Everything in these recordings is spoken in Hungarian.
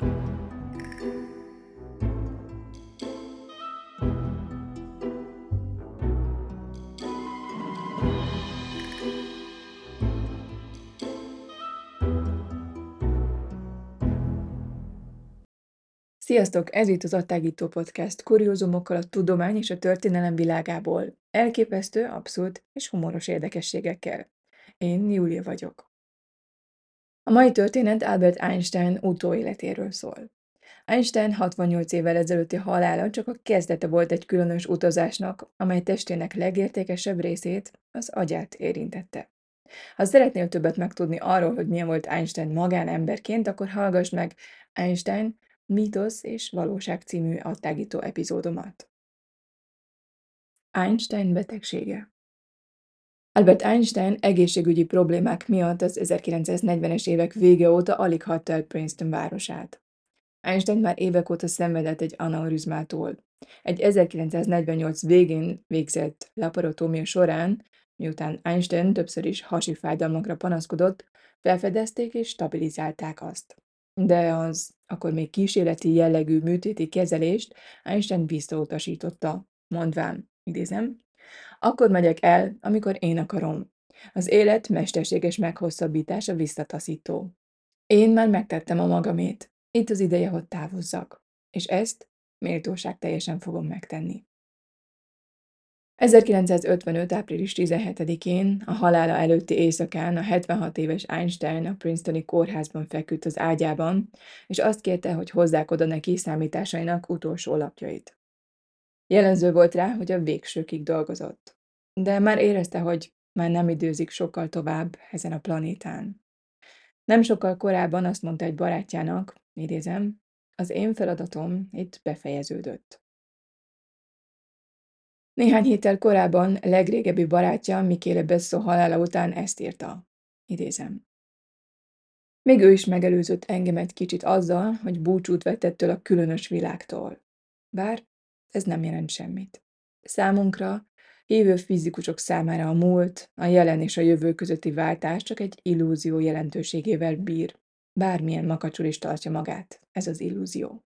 Sziasztok! Ez itt az Attágító Podcast, kuriózumokkal a tudomány és a történelem világából. Elképesztő, abszurd és humoros érdekességekkel. Én Júlia vagyok. A mai történet Albert Einstein utóéletéről szól. Einstein 68 évvel ezelőtti halála csak a kezdete volt egy különös utazásnak, amely testének legértékesebb részét, az agyát érintette. Ha szeretnél többet megtudni arról, hogy milyen volt Einstein magánemberként, akkor hallgass meg Einstein, Mítosz és Valóság című attágító epizódomat. Einstein betegsége. Albert Einstein egészségügyi problémák miatt az 1940-es évek vége óta alig hagyta el Princeton városát. Einstein már évek óta szenvedett egy aneurizmától. Egy 1948 végén végzett laparotómia során, miután Einstein többször is hasi fájdalmakra panaszkodott, felfedezték és stabilizálták azt. De az akkor még kísérleti jellegű műtéti kezelést Einstein visszautasította, mondván, idézem, akkor megyek el, amikor én akarom. Az élet mesterséges meghosszabbítása visszataszító. Én már megtettem a magamét. Itt az ideje, hogy távozzak. És ezt méltóságteljesen fogom megtenni. 1955. április 17-én, a halála előtti éjszakán a 76 éves Einstein a Princetoni kórházban feküdt az ágyában, és azt kérte, hogy hozzák oda neki számításainak utolsó lapjait. Jellemző volt rá, hogy a végsőkig dolgozott. De már érezte, hogy már nem időzik sokkal tovább ezen a planétán. Nem sokkal korábban azt mondta egy barátjának, idézem, az én feladatom itt befejeződött. Néhány héttel korábban legrégebbi barátja Michele Besso halála után ezt írta, idézem. Még ő is megelőzött engem egy kicsit azzal, hogy búcsút vett ettől a különös világtól. Bár ez nem jelent semmit. Számunkra, hívő fizikusok számára a múlt, a jelen és a jövő közötti váltás csak egy illúzió jelentőségével bír. Bármilyen makacsul is tartja magát, ez az illúzió.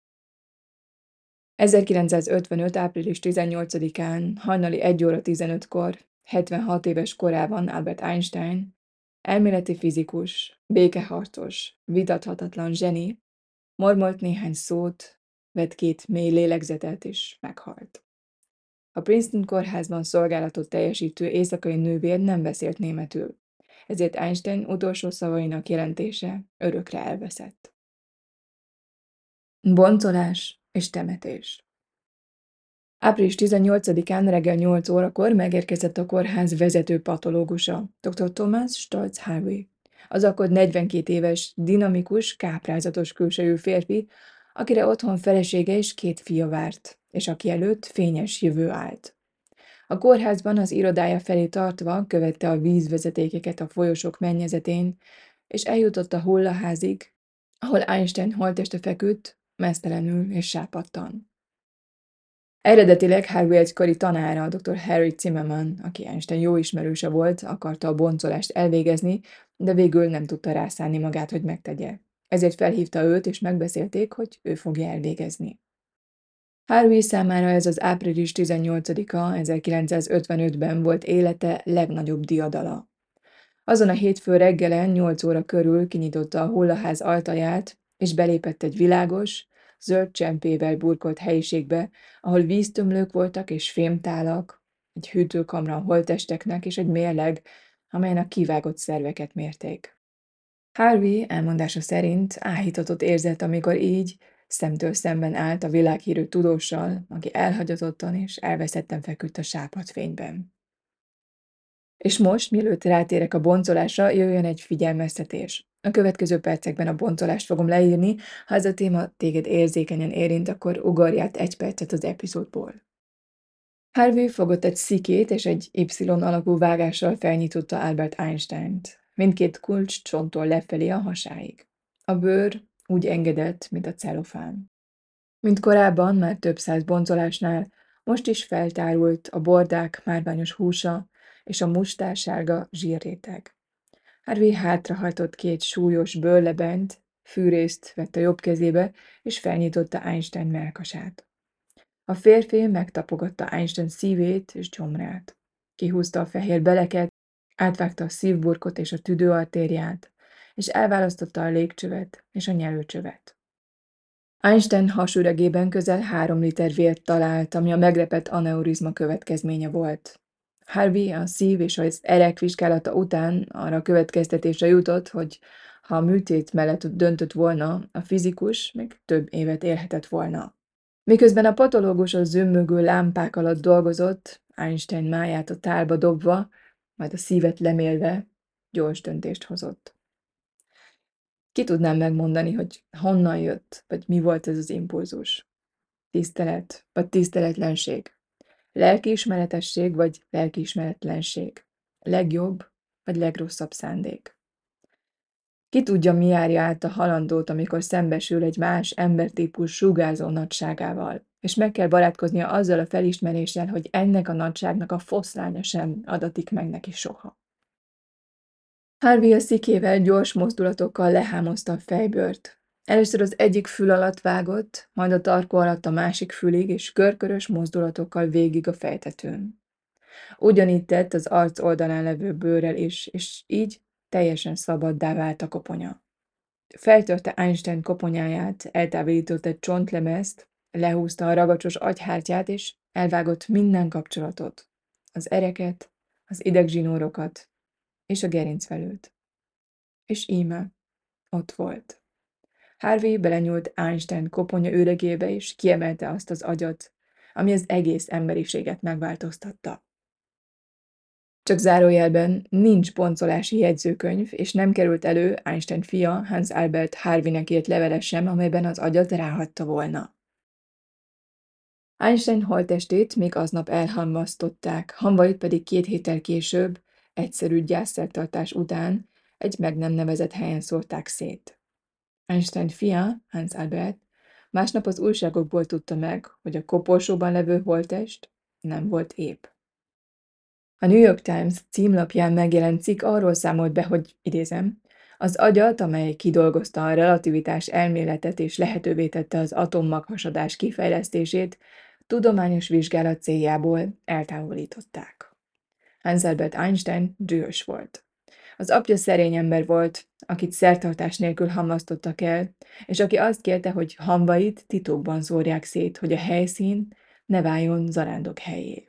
1955. április 18-án, hajnali 1 óra 15-kor, 76 éves korában Albert Einstein, elméleti fizikus, békeharcos, vitathatatlan zseni, mormolt néhány szót, vett 2 mély lélegzetet és meghalt. A Princeton kórházban szolgálatot teljesítő éjszakai nővér nem beszélt németül, ezért Einstein utolsó szavainak jelentése örökre elveszett. Boncolás és temetés. Április 18-án reggel 8 órakor megérkezett a kórház vezető patológusa, dr. Thomas Stolz Harvey, az akkor 42 éves, dinamikus, káprázatos külsejű férfi, akire otthon felesége és 2 fia várt, és aki előtt fényes jövő állt. A kórházban az irodája felé tartva követte a vízvezetékeket a folyosók mennyezetén, és eljutott a hullaházig, ahol Einstein holtteste feküdt, meztelenül és sápadtan. Eredetileg Harvey egykori tanára, dr. Harry Zimmermann, aki Einstein jó ismerőse volt, akarta a boncolást elvégezni, de végül nem tudta rászánni magát, hogy megtegye. Ezért felhívta őt, és megbeszélték, hogy ő fogja elvégezni. Harvey számára ez az április 18-a 1955-ben volt élete legnagyobb diadala. Azon a hétfő reggelen 8 óra körül kinyitotta a hullaház ajtaját, és belépett egy világos, zöld csempével burkolt helyiségbe, ahol víztömlők voltak és fémtálak, egy hűtőkamra a holttesteknek és egy mérleg, amelyen a kivágott szerveket mérték. Harvey elmondása szerint áhítatot érzett, amikor így szemtől szemben állt a világhírű tudóssal, aki elhagyatottan és elveszetten feküdt a sápadfényben. És most, mielőtt rátérek a boncolásra, jöjjön egy figyelmeztetés. A következő percekben a boncolást fogom leírni, ha ez a téma téged érzékenyen érint, akkor ugorj át 1 percet az epizódból. Harvey fogott egy szikét és egy Y alakú vágással felnyitotta Albert Einsteint, mindkét kulcs csonttól lefelé a hasáig. A bőr úgy engedett, mint a celofán. Mint korábban, már több száz boncolásnál, most is feltárult a bordák márványos húsa és a mustársárga zsírréteg. Harvey hátrahajtott 2 súlyos bőrlebent, fűrészt vett a jobb kezébe, és felnyitotta Einstein mellkasát. A férfi megtapogatta Einstein szívét és gyomrát. Kihúzta a fehér beleket, átvágta a szívburkot és a tüdőartériát, és elválasztotta a légcsövet és a nyelőcsövet. Einstein hasüregében közel 3 liter vért talált, ami a meglepett aneurizma következménye volt. Harvey a szív- és az erek vizsgálata után arra a következtetésre jutott, hogy ha a műtét mellett döntött volna, a fizikus még több évet élhetett volna. Miközben a patológus a zümmögő lámpák alatt dolgozott, Einstein máját a tálba dobva, majd a szívet lemélve, gyors döntést hozott. Ki tudnám megmondani, hogy honnan jött, vagy mi volt ez az impulzus? Tisztelet, vagy tiszteletlenség? Lelkiismeretesség, vagy lelkiismeretlenség? Legjobb, vagy legrosszabb szándék? Ki tudja, mi járja át a halandót, amikor szembesül egy más embertípus sugárzó nagyságával, és meg kell barátkoznia azzal a felismeréssel, hogy ennek a nagyságnak a foszlánya sem adatik meg neki soha. Harvey a szikével gyors mozdulatokkal lehámozta a fejbőrt. Először az egyik fül alatt vágott, majd a tarkó alatt a másik fülig, és körkörös mozdulatokkal végig a fejtetőn. Ugyanígy tett az arc oldalán levő bőrrel is, és így teljesen szabaddá vált a koponya. Feltörte Einstein koponyáját, eltávolított egy csontlemezt, lehúzta a ragacsos agyhártyát, és elvágott minden kapcsolatot. Az ereket, az idegzsinórokat és a gerincvelőt. És íme, ott volt. Harvey belenyúlt Einstein koponya üregébe, és kiemelte azt az agyat, ami az egész emberiséget megváltoztatta. Csak zárójelben nincs boncolási jegyzőkönyv, és nem került elő Einstein fia Hans Albert Harveynek írt levele sem, amelyben az agyat ráhagyta volna. Einstein holttestét még aznap elhamvasztották, hamvait pedig 2 héttel később, egyszerű gyászszertartás után egy meg nem nevezett helyen szórták szét. Einstein fia, Hans Albert, másnap az újságokból tudta meg, hogy a koporsóban levő holttest nem volt ép. A New York Times címlapján megjelent cikk arról számolt be, hogy, idézem, az agyat, amely kidolgozta a relativitás elméletet és lehetővé tette az atommaghasadás kifejlesztését, tudományos vizsgálat céljából eltávolították. Hans Albert Einstein dühös volt. Az apja szerény ember volt, akit szertartás nélkül hamvasztottak el, és aki azt kérte, hogy hamvait titokban szórják szét, hogy a helyszín ne váljon zarándok helyé.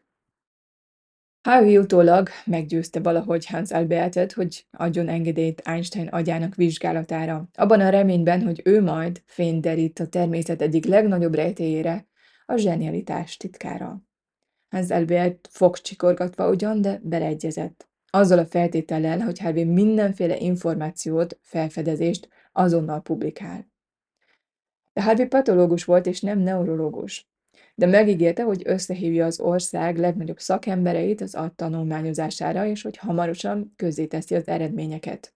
Harvey utólag meggyőzte valahogy Hans Albertet, hogy adjon engedélyt Einstein agyának vizsgálatára, abban a reményben, hogy ő majd fényt derít a természet egyik legnagyobb rejtélyére, a zsenialitás titkára. Hans Albert fogcsikorgatva ugyan, de beleegyezett. Azzal a feltétellel, hogy Harvey mindenféle információt, felfedezést azonnal publikál. De Harvey patológus volt és nem neurológus, de megígérte, hogy összehívja az ország legnagyobb szakembereit az agy tanulmányozására, és hogy hamarosan közzéteszi az eredményeket.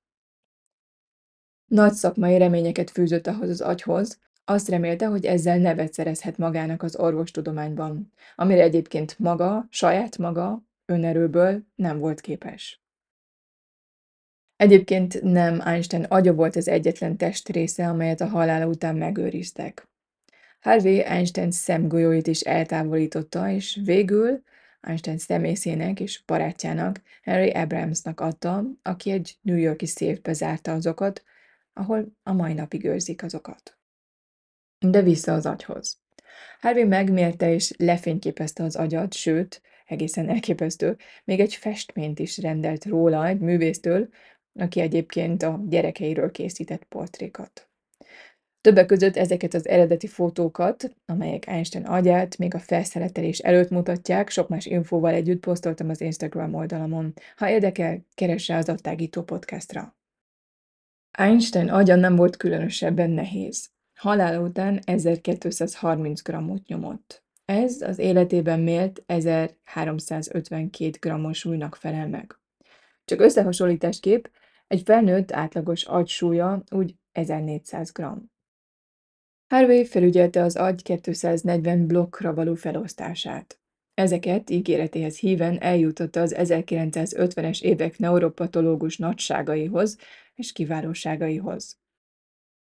Nagy szakmai reményeket fűzött ahhoz az agyhoz, azt remélte, hogy ezzel nevet szerezhet magának az orvostudományban, amire egyébként maga, saját maga, önerőből nem volt képes. Egyébként nem Einstein agya volt az egyetlen testrésze, amelyet a halála után megőriztek. Harvey Einstein szemgolyóit is eltávolította, és végül Einstein szemészének és barátjának, Henry Abramsnak adta, aki egy New York-i széfbe zárta azokat, ahol a mai napig őrzik azokat. De vissza az agyhoz. Harvey megmérte és lefényképezte az agyat, sőt, egészen elképesztő, még egy festményt is rendelt róla egy művésztől, aki egyébként a gyerekeiről készített portrékat. Többek között ezeket az eredeti fotókat, amelyek Einstein agyát még a felszeletelés előtt mutatják, sok más infóval együtt posztoltam az Instagram oldalamon. Ha érdekel, keresse az Attágító podcastra. Einstein agya nem volt különösebben nehéz. Halála után 1230 grammot nyomott. Ez az életében mélt 1352 grammos súlynak felel meg. Csak összehasonlításképp egy felnőtt átlagos agysúlya úgy 1400 gramm. Harvey felügyelte az agy 240 blokkra való felosztását. Ezeket ígéretéhez híven eljutotta az 1950-es évek neuropatológus nagyságaihoz és kiválóságaihoz.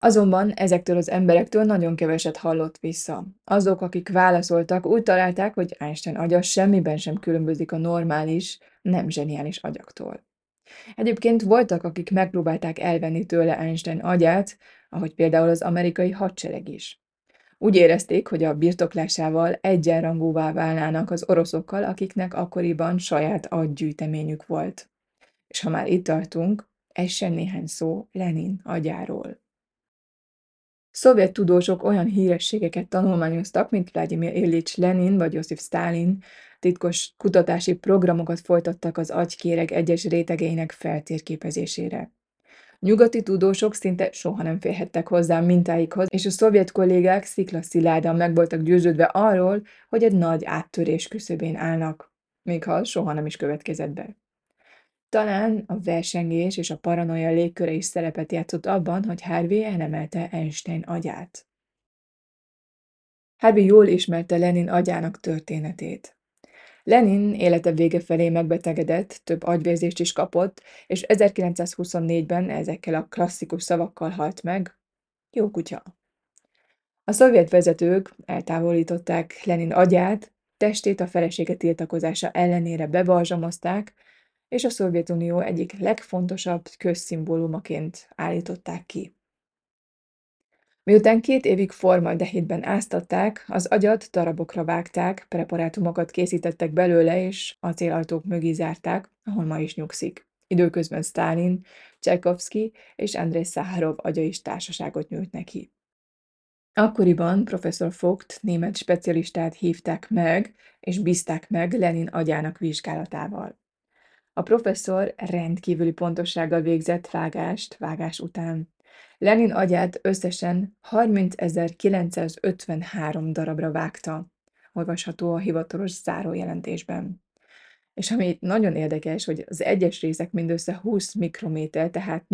Azonban ezektől az emberektől nagyon keveset hallott vissza. Azok, akik válaszoltak, úgy találták, hogy Einstein agya semmiben sem különbözik a normális, nem zseniális agyaktól. Egyébként voltak, akik megpróbálták elvenni tőle Einstein agyát, ahogy például az amerikai hadsereg is. Úgy érezték, hogy a birtoklásával egyenrangúvá válnának az oroszokkal, akiknek akkoriban saját agygyűjteményük volt. És ha már itt tartunk, essen néhány szó Lenin agyáról. Szovjet tudósok olyan hírességeket tanulmányoztak, mint Vladimir Iljics Lenin vagy Josif Sztálin, titkos kutatási programokat folytattak az agykéreg egyes rétegeinek feltérképezésére. Nyugati tudósok szinte soha nem férhettek hozzá mintáikhoz, és a szovjet kollégák sziklaszilárdan meg voltak győződve arról, hogy egy nagy áttörés küszöbén állnak, még ha az soha nem is következett be. Talán a versengés és a paranoia légköre is szerepet játszott abban, hogy Harvey elemelte Einstein agyát. Harvey jól ismerte Lenin agyának történetét. Lenin élete vége felé megbetegedett, több agyvérzést is kapott, és 1924-ben ezekkel a klasszikus szavakkal halt meg: jó kutya. A szovjet vezetők eltávolították Lenin agyát, testét a felesége tiltakozása ellenére bebalzsamozták, és a Szovjetunió egyik legfontosabb közszimbólumaként állították ki. Miután 2 évig formaldehidben áztatták, az agyat darabokra vágták, preparátumokat készítettek belőle, és acélaltók mögé zárták, ahol ma is nyugszik. Időközben Sztálin, Csajkovszky és Andrei Szaharov agya is társaságot nyújt neki. Akkoriban professzor Vogt német specialistát hívták meg, és bízták meg Lenin agyának vizsgálatával. A professzor rendkívüli pontossággal végzett vágás után. Lenin agyát összesen 30.953 darabra vágta, olvasható a hivatalos zárójelentésben. És ami itt nagyon érdekes, hogy az egyes részek mindössze 20 mikrométer, tehát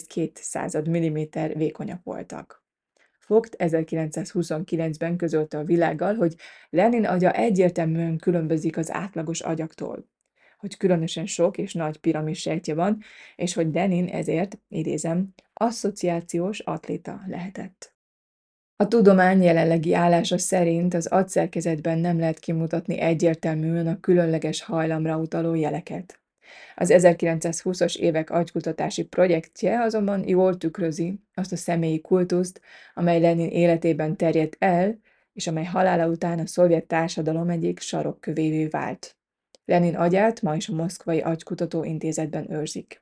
0,2 mm vékonyak voltak. Vogt 1929-ben közölte a világgal, hogy Lenin agya egyértelműen különbözik az átlagos agyaktól, hogy különösen sok és nagy piramis sejtje van, és hogy Lenin ezért, idézem, asszociációs atléta lehetett. A tudomány jelenlegi állása szerint az agyszerkezetben nem lehet kimutatni egyértelműen a különleges hajlamra utaló jeleket. Az 1920-as évek agykutatási projektje azonban jól tükrözi azt a személyi kultuszt, amely Lenin életében terjedt el, és amely halála után a szovjet társadalom egyik sarokkövévé vált. Lenin agyát ma is a Moszkvai Agykutató Intézetben őrzik.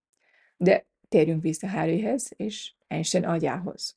De térjünk vissza Harryhez és Einstein agyához.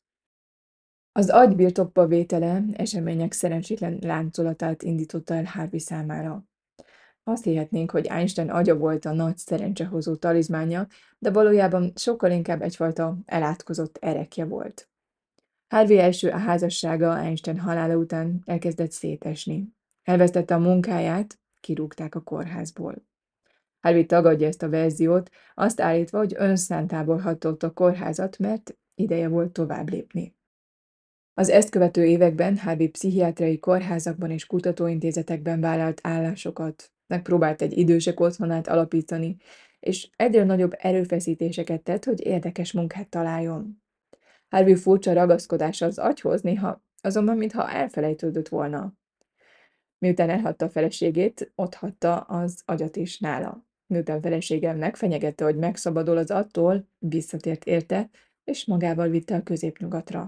Az agy birtokba vétele események szerencsétlen láncolatát indította el Harvey számára. Azt hihetnénk, hogy Einstein agya volt a nagy szerencsehozó talizmánja, de valójában sokkal inkább egyfajta elátkozott erekje volt. Harvey első házassága Einstein halála után elkezdett szétesni. Elvesztette a munkáját, kirúgták a kórházból. Harvey tagadja ezt a verziót, azt állítva, hogy önszántából hatott a kórházat, mert ideje volt tovább lépni. Az ezt követő években Harvey pszichiátriai kórházakban és kutatóintézetekben vállalt állásokat, megpróbált egy idősek otthonát alapítani, és egyre nagyobb erőfeszítéseket tett, hogy érdekes munkát találjon. Harvey furcsa ragaszkodása az agyhoz néha, azonban mintha elfelejtődött volna. Miután elhagyta a feleségét, otthagyta az agyat is nála. Miután felesége megfenyegette, hogy megszabadul az agytól, visszatért érte, és magával vitte a középnyugatra.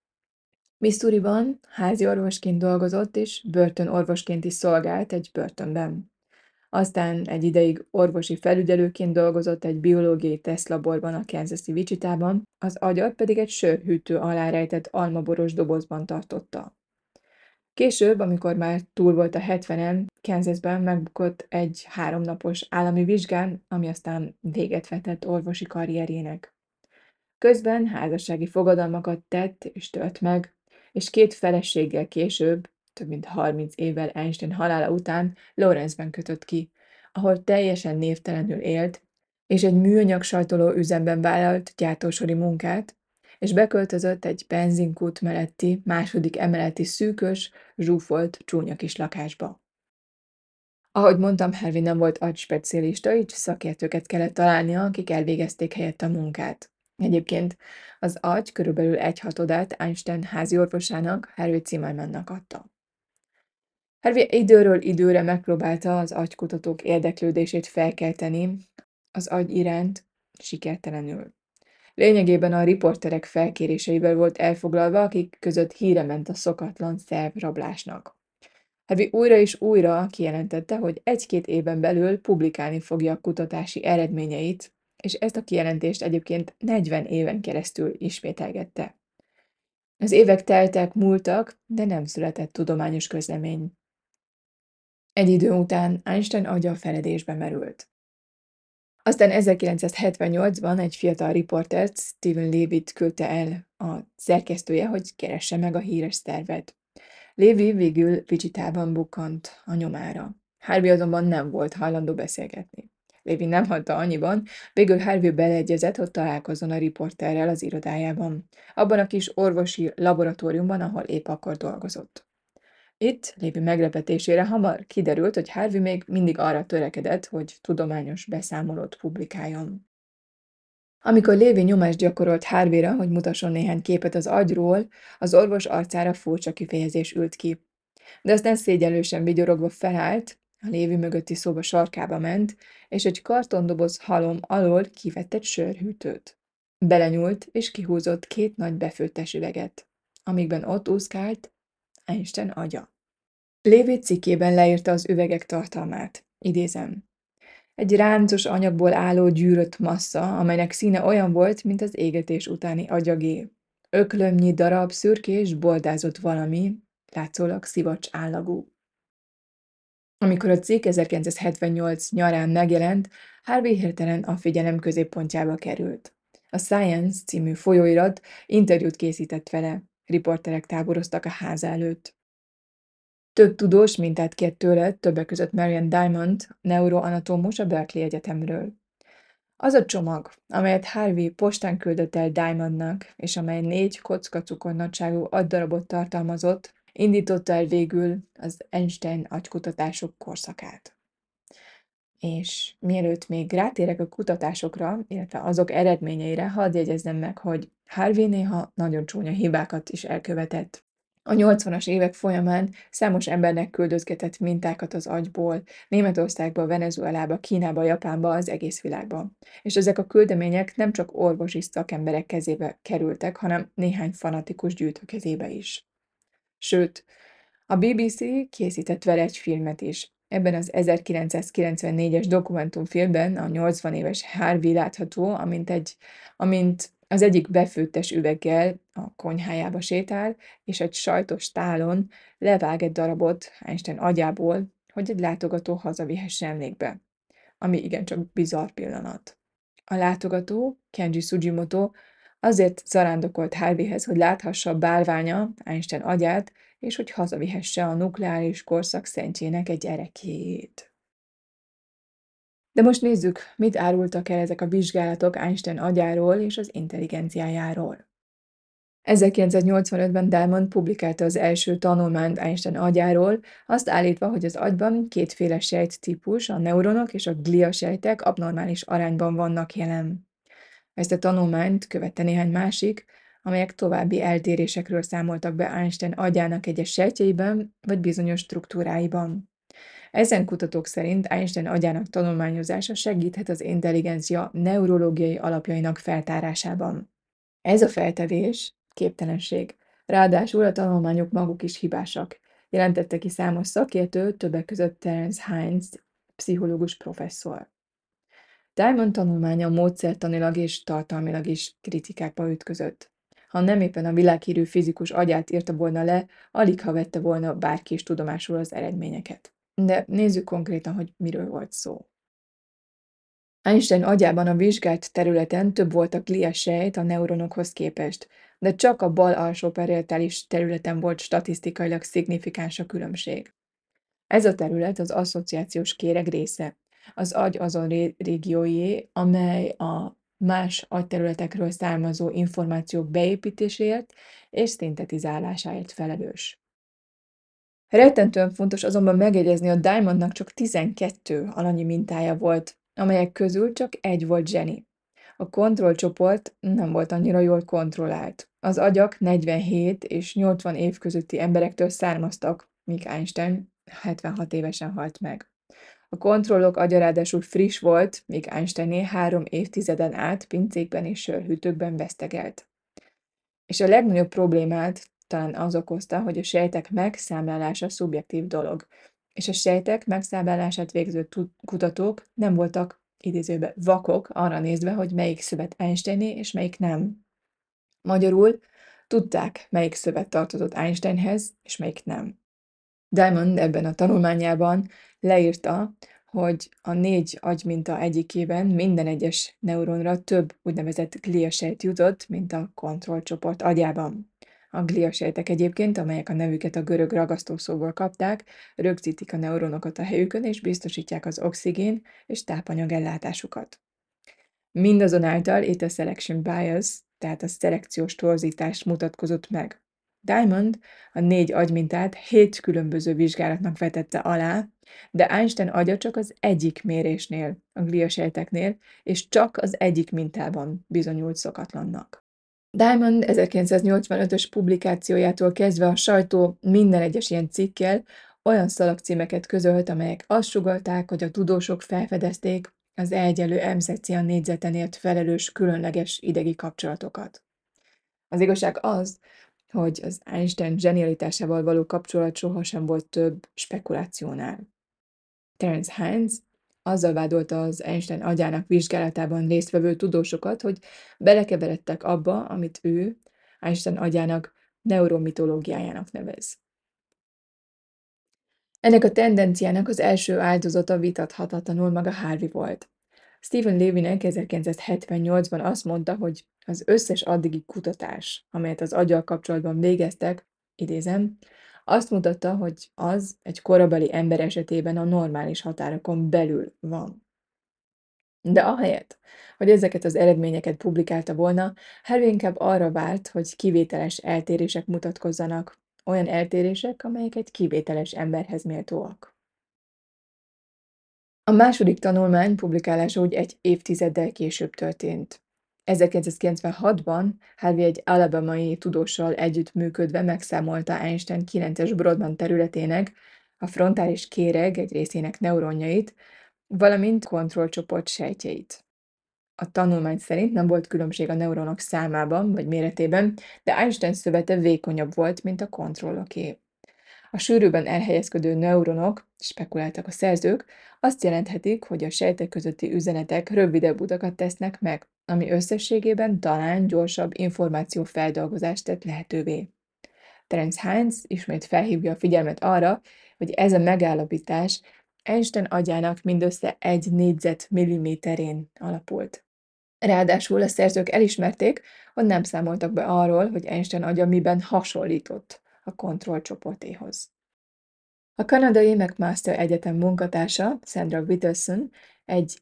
Missouriban háziorvosként dolgozott, és börtönorvosként is szolgált egy börtönben. Aztán egy ideig orvosi felügyelőként dolgozott egy biológiai tesztlaborban a Kansas-i Wichitában, az agyat pedig egy sörhűtő alá rejtett almaboros dobozban tartotta. Később, amikor már túl volt a 70-en, Kansasben megbukott egy 3 napos állami vizsgán, ami aztán véget vetett orvosi karrierjének. Közben házassági fogadalmakat tett és tört meg, és 2 feleséggel később, több mint 30 évvel Einstein halála után Lawrence-ben kötött ki, ahol teljesen névtelenül élt, és egy műanyag sajtoló üzemben vállalt gyártósori munkát, és beköltözött egy benzinkút melletti, 2. emeleti szűkös, zsúfolt, csúnya kis lakásba. Ahogy mondtam, Harvey nem volt agyspecialista, így szakértőket kellett találnia, akik elvégezték helyett a munkát. Egyébként az agy körülbelül egyhatodát Einstein házi orvosának, Harry Zimmermannnak adta. Harvey időről időre megpróbálta az agykutatók érdeklődését felkelteni az agy iránt, sikertelenül. Lényegében a riporterek felkéréseivel volt elfoglalva, akik között híre ment a szokatlan szervrablásnak. Harvey újra és újra kijelentette, hogy egy-két éven belül publikálni fogja a kutatási eredményeit, és ezt a kijelentést egyébként 40 éven keresztül ismételgette. Az évek teltek, múltak, de nem született tudományos közlemény. Egy idő után Einstein agya feledésbe merült. Aztán 1978-ban egy fiatal riportert, Stephen Leavyt küldte el a szerkesztője, hogy keresse meg a híres szervet. Lévy végül Wichitában bukkant a nyomára. Harvey azonban nem volt hajlandó beszélgetni. Lévy nem hagyta annyiban, végül Harvey beleegyezett, hogy találkozzon a riporterrel az irodájában, abban a kis orvosi laboratóriumban, ahol épp akkor dolgozott. Itt, Lévy meglepetésére hamar kiderült, hogy Harvey még mindig arra törekedett, hogy tudományos beszámolót publikáljon. Amikor Lévy nyomást gyakorolt Harveyra, hogy mutasson néhány képet az agyról, az orvos arcára furcsa kifejezés ült ki. De aztán szégyenlősen vigyorogva felállt, a Lévy mögötti szoba sarkába ment, és egy kartondoboz halom alól kivett egy sörhűtőt. Belenyúlt, és kihúzott két nagy befőttes üveget, amikben ott úszkált Einstein agya. Lévy cikkében leírta az üvegek tartalmát. Idézem. Egy ráncos anyagból álló gyűrött massza, amelynek színe olyan volt, mint az égetés utáni agyagé. Öklömnyi darab szürkés, boldázott valami, látszólag szivacs állagú. Amikor a cikk 1978 nyarán megjelent, Harvey hirtelen a figyelem középpontjába került. A Science című folyóirat interjút készített vele, riporterek táboroztak a háza előtt. Több tudós mintát kért tőle, többek között Marian Diamond, neuroanatómus a Berkeley Egyetemről. Az a csomag, amelyet Harvey postán küldött el Diamondnak, és amely 4 kocka cukornagyságú agydarabot tartalmazott, indította el végül az Einstein agykutatások korszakát. És mielőtt még rátérek a kutatásokra, illetve azok eredményeire, hadd jegyezzem meg, hogy Harvey néha nagyon csúnya hibákat is elkövetett. A 80-as évek folyamán számos embernek küldözgetett mintákat az agyból, Németországba, Venezuelába, Kínába, Japánba, az egész világban. És ezek a küldemények nem csak orvosi szakemberek kezébe kerültek, hanem néhány fanatikus gyűjtő kezébe is. Sőt, a BBC készített vele egy filmet is. Ebben az 1994-es dokumentumfilmben a 80 éves Harvey látható, amint az egyik befőttes üveggel a konyhájába sétál, és egy sajtos tálon levág egy darabot Einstein agyából, hogy egy látogató hazavihesse emlékbe, ami igencsak bizarr pillanat. A látogató, Kenji Sugimoto, azért zarándokolt Harveyhez, hogy láthassa a bálványa, Einstein agyát, és hogy hazavihesse a nukleáris korszak szentjének egy ereklyéjét. De most nézzük, mit árultak el ezek a vizsgálatok Einstein agyáról és az intelligenciájáról. 1985-ben Diamond publikálta az első tanulmányt Einstein agyáról, azt állítva, hogy az agyban kétféle sejttípus, a neuronok és a gliasejtek abnormális arányban vannak jelen. Ezt a tanulmányt követte néhány másik, amelyek további eltérésekről számoltak be Einstein agyának egyes sejtjeiben vagy bizonyos struktúráiban. Ezen kutatók szerint Einstein agyának tanulmányozása segíthet az intelligencia neurológiai alapjainak feltárásában. Ez a feltevés képtelenség. Ráadásul a tanulmányok maguk is hibásak, jelentette ki számos szakértő, többek között Terence Heinz, pszichológus professzor. Diamond tanulmánya módszertanilag és tartalmilag is kritikákba ütközött. Ha nem éppen a világhírű fizikus agyát írta volna le, aligha vette volna bárki is tudomásul az eredményeket. De nézzük konkrétan, hogy miről volt szó. Einstein agyában a vizsgált területen több volt a gliasejt a neuronokhoz képest, de csak a bal alsó parietális területen volt statisztikailag szignifikáns a különbség. Ez a terület az asszociációs kéreg része, az agy azon régiójé, amely a más agyterületekről származó információk beépítéséért és szintetizálásáért felelős. Rettentően fontos azonban megjegyezni, hogy Diamondnak csak 12 alanyi mintája volt, amelyek közül csak egy volt zseni. A kontrollcsoport nem volt annyira jól kontrollált. Az agyak 47 és 80 év közötti emberektől származtak, míg Einstein 76 évesen halt meg. A kontrollok agya ráadásul friss volt, míg Einsteiné 3 évtizeden át pincékben és sörhűtőkben vesztegelt. És a legnagyobb problémát talán az okozta, hogy a sejtek megszámlálása szubjektív dolog, és a sejtek megszámlálását végző kutatók nem voltak idézőben vakok arra nézve, hogy melyik szövet Einsteiné és melyik nem. Magyarul tudták, melyik szövet tartozott Einsteinhez, és melyik nem. Diamond ebben a tanulmányában leírta, hogy a 4 agyminta egyikében minden egyes neuronra több úgynevezett gliasejt jutott, mint a kontrollcsoport agyában. A gliasejtek egyébként, amelyek a nevüket a görög ragasztószóból kapták, rögzítik a neuronokat a helyükön és biztosítják az oxigén és tápanyag ellátásukat. Mindazonáltal itt a selection bias, tehát a szelekciós torzítás mutatkozott meg. Diamond a 4 agymintát 7 különböző vizsgálatnak vetette alá, de Einstein agya csak az egyik mérésnél, a gliasejteknél, és csak az egyik mintában bizonyult szokatlannak. Diamond 1985-ös publikációjától kezdve a sajtó minden egyes ilyen cikkel olyan szalagcímeket közölt, amelyek azt sugallták, hogy a tudósok felfedezték az E=mc négyzeten ért felelős különleges idegi kapcsolatokat. Az igazság az, hogy az Einstein zsenialitásával való kapcsolat sohasem volt több spekulációnál. Terence Heinz azzal vádolta az Einstein agyának vizsgálatában résztvevő tudósokat, hogy belekeveredtek abba, amit ő Einstein agyának neuromitológiájának nevez. Ennek a tendenciának az első áldozata vitathatatlanul maga Harvey volt. Stephen Levinek 1978-ban azt mondta, hogy az összes addigi kutatás, amelyet az aggyal kapcsolatban végeztek, idézem, azt mutatta, hogy az egy korabeli ember esetében a normális határokon belül van. De ahelyett, hogy ezeket az eredményeket publikálta volna, Harvey inkább arra várt, hogy kivételes eltérések mutatkozzanak, olyan eltérések, amelyek egy kivételes emberhez méltóak. A második tanulmány publikálása úgy egy évtizeddel később történt. 1996-ban Harvey egy alabamai tudóssal együttműködve megszámolta Einstein 9-es Brodmann területének, a frontális kéreg egy részének neuronjait, valamint kontrollcsoport sejtjeit. A tanulmány szerint nem volt különbség a neuronok számában vagy méretében, de Einstein szövete vékonyabb volt, mint a kontrolloké. A sűrűben elhelyezkedő neuronok, spekuláltak a szerzők, azt jelenthetik, hogy a sejtek közötti üzenetek rövidebb utakat tesznek meg, ami összességében talán gyorsabb információfeldolgozást tett lehetővé. Terence Heinz ismét felhívja a figyelmet arra, hogy ez a megállapítás Einstein agyának mindössze 1 négyzetmilliméterén alapult. Ráadásul a szerzők elismerték, hogy nem számoltak be arról, hogy Einstein agya miben hasonlított a kontrollcsoportéhoz. A kanadai McMaster Egyetem munkatársa, Sandra Widdowson, egy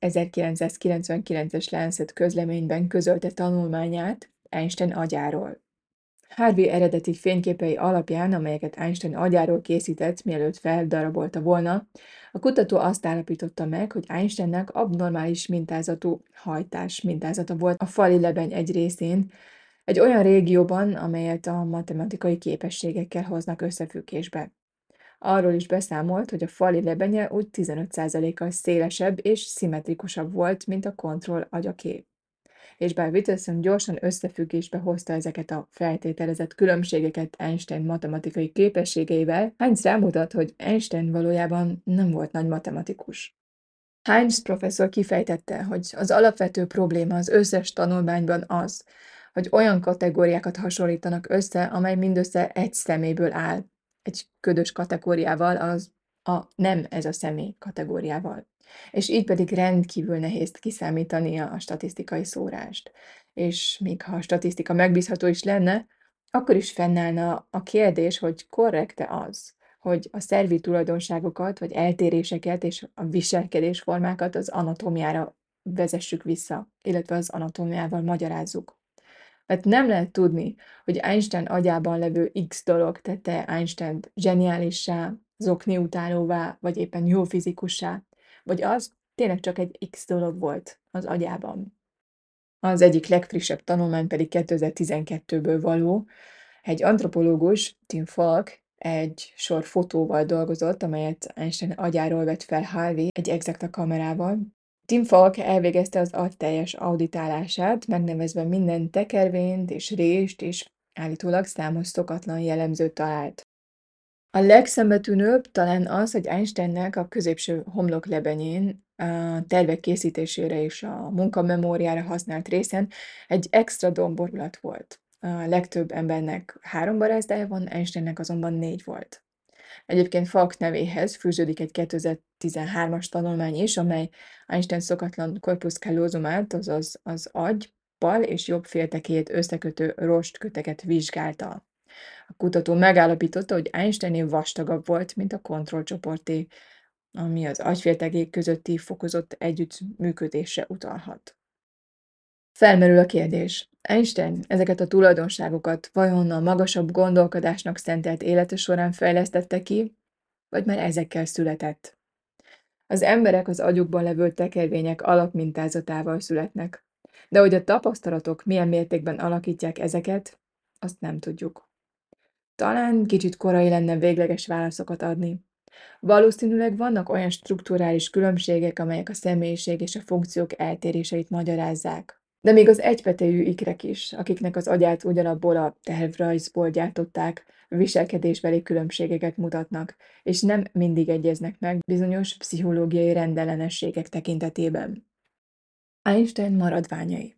1999-es Lancet közleményben közölte tanulmányát Einstein agyáról. Harvey eredeti fényképei alapján, amelyeket Einstein agyáról készített, mielőtt feldarabolta volna, a kutató azt állapította meg, hogy Einsteinnek abnormális mintázatú hajtás mintázata volt a fali lebeny egy részén, egy olyan régióban, amelyet a matematikai képességekkel hoznak összefüggésbe. Arról is beszámolt, hogy a fali lebenye úgy 15%-kal szélesebb és szimmetrikusabb volt, mint a kontroll agyaké. És bár Wittgenstein gyorsan összefüggésbe hozta ezeket a feltételezett különbségeket Einstein matematikai képességeivel, Heinz rámutat, hogy Einstein valójában nem volt nagy matematikus. Heinz professzor kifejtette, hogy az alapvető probléma az összes tanulmányban az, hogy olyan kategóriákat hasonlítanak össze, amely mindössze egy személyből áll, egy ködös kategóriával, az a nem ez a személy kategóriával. És így pedig rendkívül nehéz kiszámítania a statisztikai szórást. És még ha a statisztika megbízható is lenne, akkor is fennállna a kérdés, hogy korrekt-e az, hogy a szervi tulajdonságokat, vagy eltéréseket és a viselkedésformákat az anatómiára vezessük vissza, illetve az anatómiával magyarázzuk. Mert nem lehet tudni, hogy Einstein agyában levő X dolog tette Einsteint zseniálissá, zokniutálóvá, vagy éppen jó fizikussá, vagy az tényleg csak egy X dolog volt az agyában. Az egyik legfrissebb tanulmány pedig 2012-ből való. Egy antropológus, Tim Falk, egy sor fotóval dolgozott, amelyet Einstein agyáról vett fel Harvey egy Exacta kamerával. Tim Falk elvégezte az agy teljes auditálását, megnevezve minden tekervényt és rést, és állítólag számos szokatlan jellemzőt talált. A legszembetűnőbb talán az, hogy Einsteinnek a középső homloklebenyén a tervek készítésére és a munkamemóriára használt részen egy extra domborulat volt. A legtöbb embernek 3 barázdája van, Einsteinnek azonban 4 volt. Egyébként Falk nevéhez fűződik egy 2013-as tanulmány is, amely Einstein szokatlan corpus callosumát, azaz az agy bal és jobb féltekéjét összekötő rostköteget vizsgálta. A kutató megállapította, hogy Einsteiné vastagabb volt, mint a kontrollcsoporté, ami az agyféltekék közötti fokozott együttműködésre utalhat. Felmerül a kérdés: Einstein ezeket a tulajdonságokat vajon a magasabb gondolkodásnak szentelt élete során fejlesztette ki, vagy már ezekkel született? Az emberek az agyukban levő tekervények alapmintázatával születnek, de hogy a tapasztalatok milyen mértékben alakítják ezeket, azt nem tudjuk. Talán kicsit korai lenne végleges válaszokat adni. Valószínűleg vannak olyan strukturális különbségek, amelyek a személyiség és a funkciók eltéréseit magyarázzák. De még az egypetejű ikrek is, akiknek az agyát ugyanabból a tervrajzból gyártották, viselkedésbeli különbségeket mutatnak, és nem mindig egyeznek meg bizonyos pszichológiai rendellenességek tekintetében. Einstein maradványai.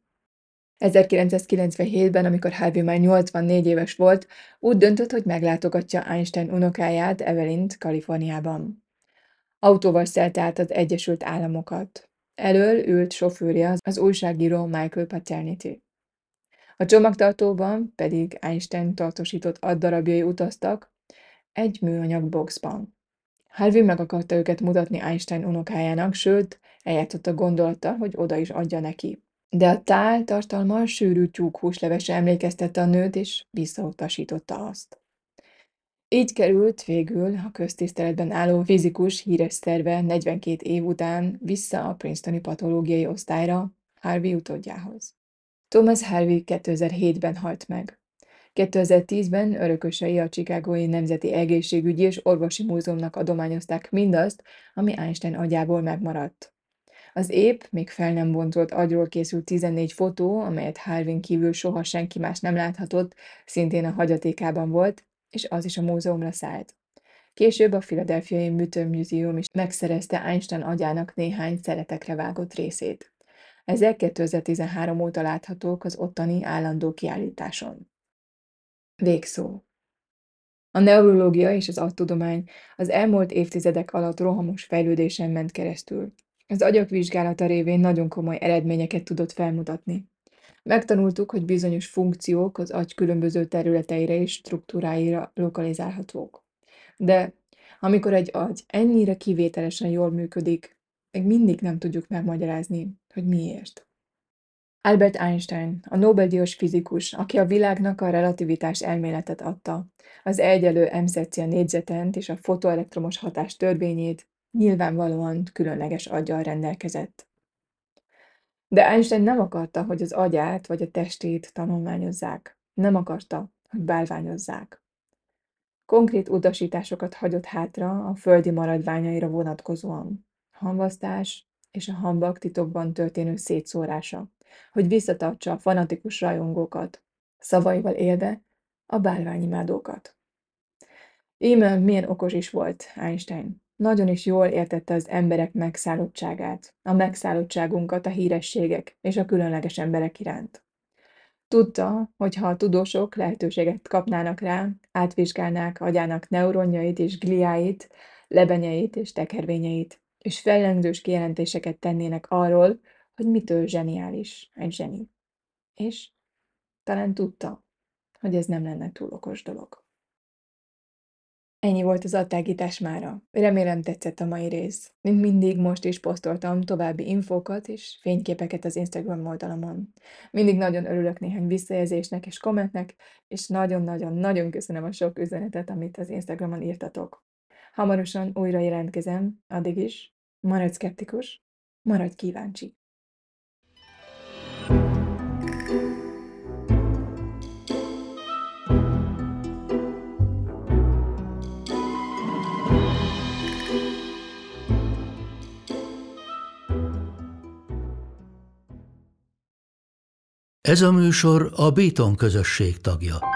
1997-ben, amikor Harvey már 84 éves volt, úgy döntött, hogy meglátogatja Einstein unokáját, Evelyn-t Kaliforniában. Autóval szelte át az Egyesült Államokat. Elől ült sofőrje az újságíró Michael Paternity. A csomagtartóban pedig Einstein tartósított agydarabjai utaztak egy műanyag boxban. Harvey meg akarta őket mutatni Einstein unokájának, sőt, eljátszott a gondolattal, hogy oda is adja neki. De a tál tartalma sűrű tyúkhúslevesre emlékeztette a nőt, és visszautasította azt. Így került végül a köztiszteletben álló fizikus híres szerve 42 év után vissza a Princetoni patológiai osztályra, Harvey utódjához. Thomas Harvey 2007-ben halt meg. 2010-ben örökösei a Chicagói Nemzeti Egészségügyi és Orvosi Múzeumnak adományozták mindazt, ami Einstein agyából megmaradt. Az épp, még fel nem bontolt agyról készült 14 fotó, amelyet Harvey-n kívül soha senki más nem láthatott, szintén a hagyatékában volt, és az is a múzeumra szállt. Később a Philadelphiai Mutter Museum is megszerezte Einstein agyának néhány szeretekre vágott részét. Ezek 2013 óta láthatók az ottani állandó kiállításon. Végszó. A neurológia és az agytudomány az elmúlt évtizedek alatt rohamos fejlődésen ment keresztül. Az agyak vizsgálata révén nagyon komoly eredményeket tudott felmutatni. Megtanultuk, hogy bizonyos funkciók az agy különböző területeire és struktúráira lokalizálhatók. De amikor egy agy ennyire kivételesen jól működik, még mindig nem tudjuk megmagyarázni, hogy miért. Albert Einstein, a Nobel-díjas fizikus, aki a világnak a relativitás elméletet adta, az E=mc2 négyzetent és a fotoelektromos hatás törvényét, nyilvánvalóan különleges aggyal rendelkezett. De Einstein nem akarta, hogy az agyát vagy a testét tanulmányozzák. Nem akarta, hogy bálványozzák. Konkrét utasításokat hagyott hátra a földi maradványaira vonatkozóan. Hamvasztás és a hamvak titokban történő szétszórása, hogy visszatartsa a fanatikus rajongókat, szavaival élve a bálványimádókat. Íme milyen okos is volt Einstein. Nagyon is jól értette az emberek megszállottságát, a megszállottságunkat a hírességek és a különleges emberek iránt. Tudta, hogy ha a tudósok lehetőséget kapnának rá, átvizsgálnák agyának neuronjait és gliáit, lebenyeit és tekervényeit, és fellengzős kijelentéseket tennének arról, hogy mitől zseniális egy zseni. És talán tudta, hogy ez nem lenne túl okos dolog. Ennyi volt az adtágítás mára. Remélem tetszett a mai rész. Mint mindig, most is posztoltam további infókat és fényképeket az Instagram oldalamon. Mindig nagyon örülök néhány visszajelzésnek és kommentnek, és nagyon-nagyon-nagyon köszönöm a sok üzenetet, amit az Instagramon írtatok. Hamarosan újra jelentkezem, addig is maradj szkeptikus, maradj kíváncsi. Ez a műsor a Béton közösség tagja.